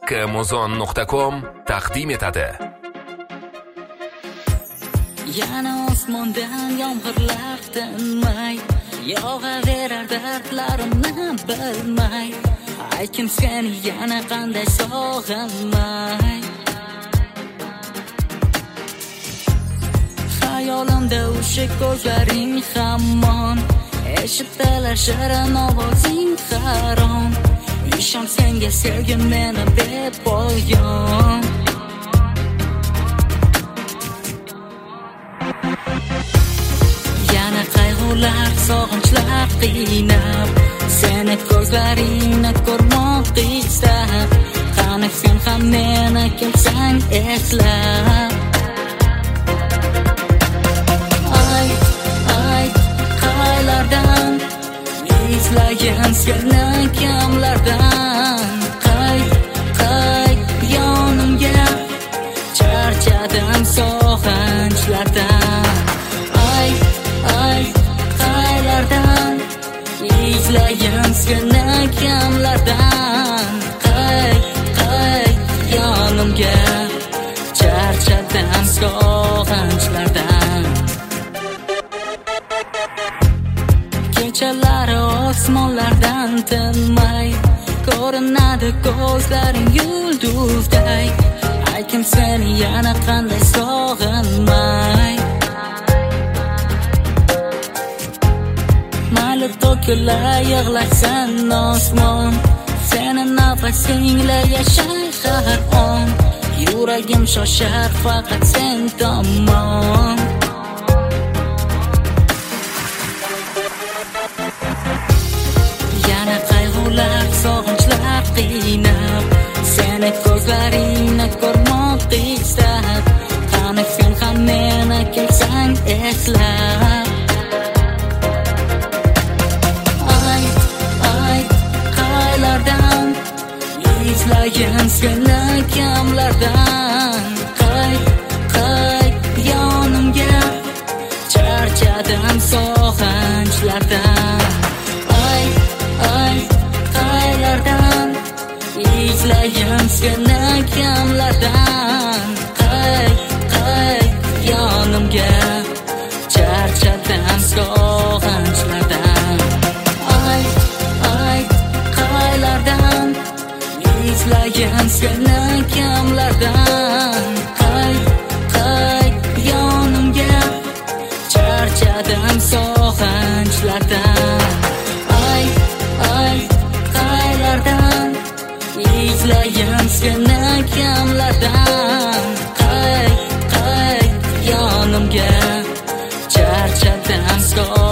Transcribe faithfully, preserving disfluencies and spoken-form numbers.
Kamuzon nuqta com taqdim etadi. Yana osmondan yomg'irlar tinmay yog'averar dardlarimni bilmay. Aykim seni yana qanday sog'inmay. Hayolimda o'sha ko'zlaring hamon eshitilar shirin ovozing harom. Ishon senga sevgim meni bepoyon. Yana qayg'ular, sog'inchlar qiynab, seni ko'zlaringni ko'rmoq istab. Qani sen ham meni kelsang eslab. Ay, ay, qaylardan izlagan seni kimlardan. Qay, qay, yonimga charchadim sog'inchlardan. Ay, ay, qaylardan izlagan seni kimlardan. Qay, qay, yonimga charchadim sog'inchlardan. Kechalari osmonlardan tinmay ko'rinadi ko'zlaring yulduzday. Aykim seni yana qanday sog'inmay. Mayli to'kila yig'larsan osmon, seni nafasingla yashay har on. Yuragim shoshar faqat sen tomon. Yana qayg'ular, sog'inchlar qiynab, seni ko'zlaringni ko'rmoq istab. Qani sen ham meni kelsang eslab. Ay, ay, qaylardan izlagan seni kimlardan. Qay, qay, yonimga charchadim sog'inchlardan. Ay, ay, qaylardan izlagan seni kimlardan. Qay, qay, yonimga charchadim sog'inchlardan. Ay, ay, qaylardan izlagan seni kimlardan. Qay, qay, yonimga charchadim sog'inchlardan. Ay, ay, qaylardan izlagan seni kimlardan. Qay, qay, yonimga charchadim sog'inchlardan.